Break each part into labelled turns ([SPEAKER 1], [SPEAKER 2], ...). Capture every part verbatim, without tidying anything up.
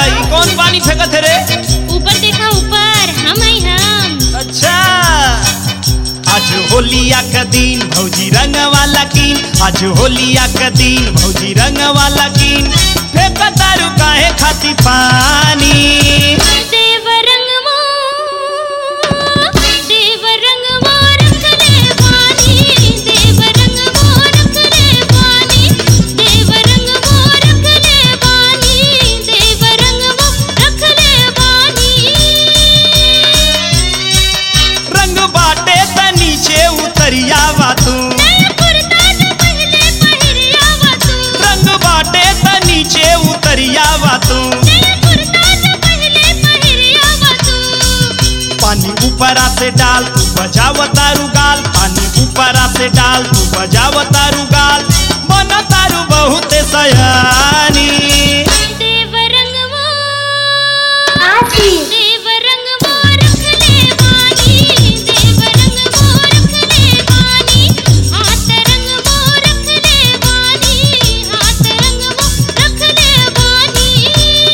[SPEAKER 1] भाई कौन पानी फेंकत है रे?
[SPEAKER 2] ऊपर देखा ऊपर, हम आई हम।
[SPEAKER 1] अच्छा आज होलिया का दिन भौजी रंग वाला कीन, आज होलिया का दिन भौजी रंग वाला कीन, फेंका तारू काहे खाती पानी।
[SPEAKER 2] देव रंगवा देव रंगवा रख ले पानी, देव रंगवा रख ले पानी, देव रंगवा रख ले पानी, देव रंगवा रख ले पानी।
[SPEAKER 1] रंग बाटे त नीचे उतरियावा तू, रंग बाटे त नीचे उतरियावा तू, पानी ऊपरा से डाल तू बजाव तारू गाल, पानी ऊपरा से डाल तू बजाव तारू गाल, मन तारू बहुत सयानी।
[SPEAKER 2] देव रंगवा देव रंगवा रख ले पानी, देव रंगवा रख ले पानी, हाथ रंगवा रख ले पानी, हाथ रंगवा रख ले पानी।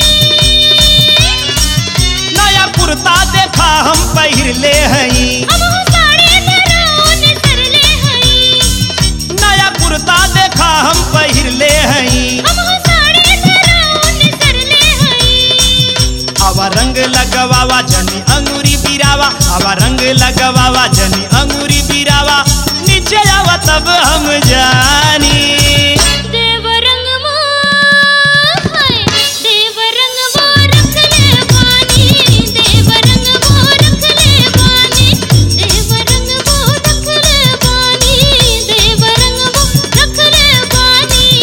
[SPEAKER 1] नया कुर्ता देखा हम पहिर ले हई,
[SPEAKER 2] अब हो साड़ी धराओन सर ले हई,
[SPEAKER 1] नया कुर्ता देखा हम पहिर ले हई,
[SPEAKER 2] अब हो साड़ी धराओन सर ले हई।
[SPEAKER 1] आवा रंग लगवावा जनी अंगूरी बिरावा, आवा रंग लगवावा जनी अंगूरी बिरावा, नीचे आवा तब हम जानी।
[SPEAKER 2] देव रंगवा हाय देव रंगवा रख ले पानी, देव रंगवा रख ले पानी, देव रंगवा रख ले पानी, देव रंगवा रख ले पानी।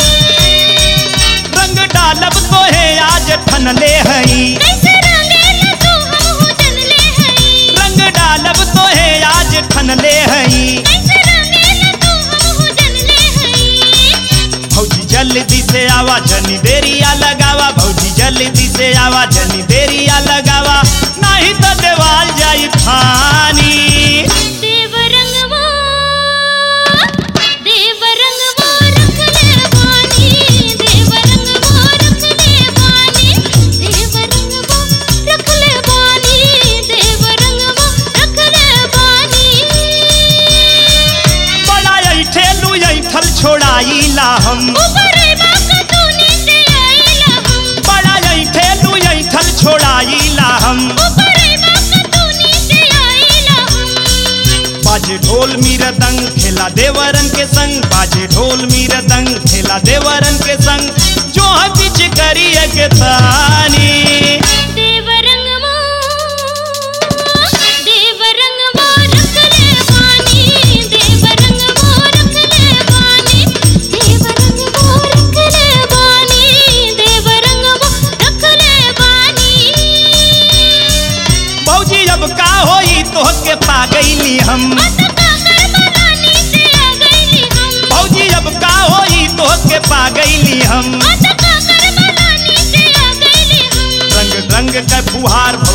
[SPEAKER 1] रंग डालब तो है आज ठन ले हई,
[SPEAKER 2] कैसे रंगेला तू हम हो जन ले हई,
[SPEAKER 1] रंग डालब तो है आज ठन ले हई,
[SPEAKER 2] कैसे रंगेला तू हम हो जन ले हई।
[SPEAKER 1] भौजी जल्दी से आवा जनी देरिया लगावा, भौजी जल्दी से आवा जनी देरिया लगावा, नहीं तो देवाल जाई फानी।
[SPEAKER 2] देव रंगवा देव रंगवा रख ले पानी, देव रंगवा रख ले पानी, देव रंगवा रख ले पानी, देव रंगवा रख ले पानी।
[SPEAKER 1] बड़ा ऐठेलू ऐठल छोड़ाईला हम,
[SPEAKER 2] ऊपर बाका तू नीचे आइला हम,
[SPEAKER 1] बड़ा ऐठेलू ऐठल छोड़ाईला हम,
[SPEAKER 2] ऊपर बाका तू नीचे आइला हम।
[SPEAKER 1] बाजे ढोल मीरदंग खेला देवरन के संग, बाजे ढोल मीरदंग खेला देवरन के संग, जो हम पीछे करिए के तानी।
[SPEAKER 2] देव रंगवा देव रंगवा रख ले पानी, देव रंगवा रख ले पानी, देव रंगवा रख ले पानी, देव रंगवा रख ले पानी।
[SPEAKER 1] भौजी अब का होई तोहके पा गईली हम,
[SPEAKER 2] मत काकर बगानी से आ गईली हम,
[SPEAKER 1] भौजी अब का होई तोहके पा गईली हम,
[SPEAKER 2] मत काकर बगानी से आ गईली हम।
[SPEAKER 1] रंग रंग के फुहार